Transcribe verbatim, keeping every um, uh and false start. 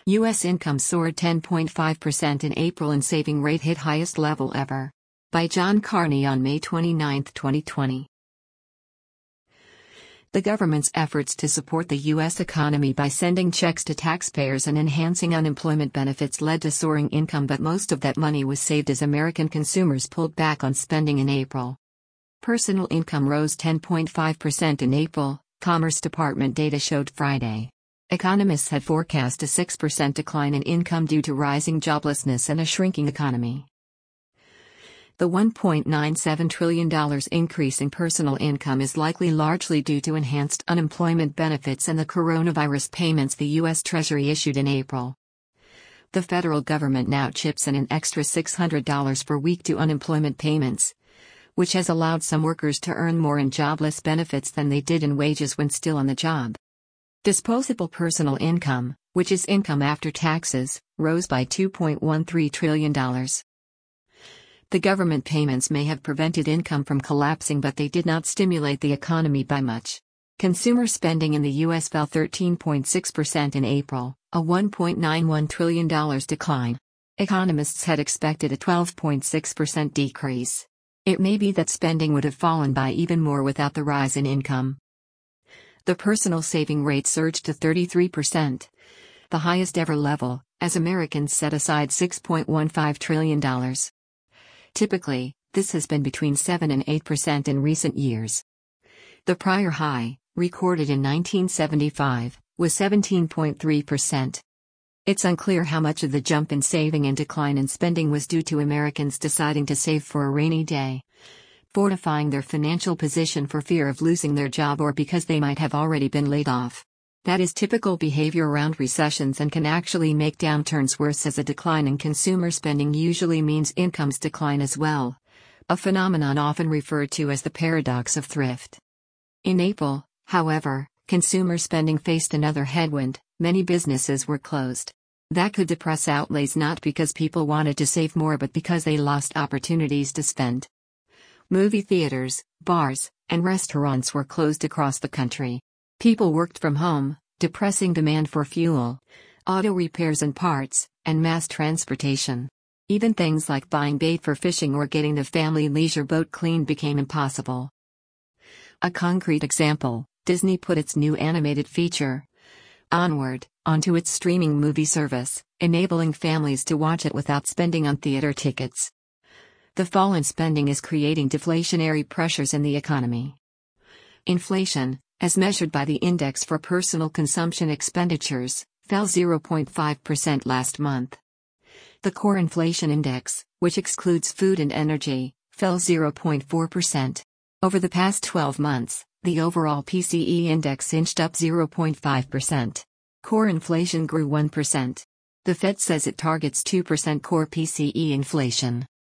U S income soared ten point five percent in April and saving rate hit highest level ever. By John Carney on May twenty-ninth, twenty twenty. The government's efforts to support the U S economy by sending checks to taxpayers and enhancing unemployment benefits led to soaring income, but most of that money was saved as American consumers pulled back on spending in April. Personal income rose ten point five percent in April, Commerce Department data showed Friday. Economists had forecast a six percent decline in income due to rising joblessness and a shrinking economy. The one point nine seven trillion dollars increase in personal income is likely largely due to enhanced unemployment benefits and the coronavirus payments the U S Treasury issued in April. The federal government now chips in an extra six hundred dollars per week to unemployment payments, which has allowed some workers to earn more in jobless benefits than they did in wages when still on the job. Disposable personal income, which is income after taxes, rose by two point one three trillion dollars. The government payments may have prevented income from collapsing, but they did not stimulate the economy by much. Consumer spending in the U S fell thirteen point six percent in April, a one point nine one trillion dollars decline. Economists had expected a twelve point six percent decrease. It may be that spending would have fallen by even more without the rise in income. The personal saving rate surged to thirty-three percent, the highest ever level, as Americans set aside six point one five trillion dollars. Typically, this has been between seven and eight percent in recent years. The prior high, recorded in nineteen seventy-five, was seventeen point three percent. It's unclear how much of the jump in saving and decline in spending was due to Americans deciding to save for a rainy day, fortifying their financial position for fear of losing their job, or because they might have already been laid off. That is typical behavior around recessions and can actually make downturns worse, as a decline in consumer spending usually means incomes decline as well, a phenomenon often referred to as the paradox of thrift. In April, however, consumer spending faced another headwind. Many businesses were closed. That could depress outlays, not because people wanted to save more but because they lost opportunities to spend. Movie theaters, bars, and restaurants were closed across the country. People worked from home, depressing demand for fuel, auto repairs and parts, and mass transportation. Even things like buying bait for fishing or getting the family leisure boat cleaned became impossible. A concrete example: Disney put its new animated feature, Onward, onto its streaming movie service, enabling families to watch it without spending on theater tickets. The fall in spending is creating deflationary pressures in the economy. Inflation, as measured by the Index for Personal Consumption Expenditures, fell zero point five percent last month. The Core Inflation Index, which excludes food and energy, fell zero point four percent. Over the past twelve months, the overall P C E index inched up zero point five percent. Core inflation grew one percent. The Fed says it targets two percent core P C E inflation.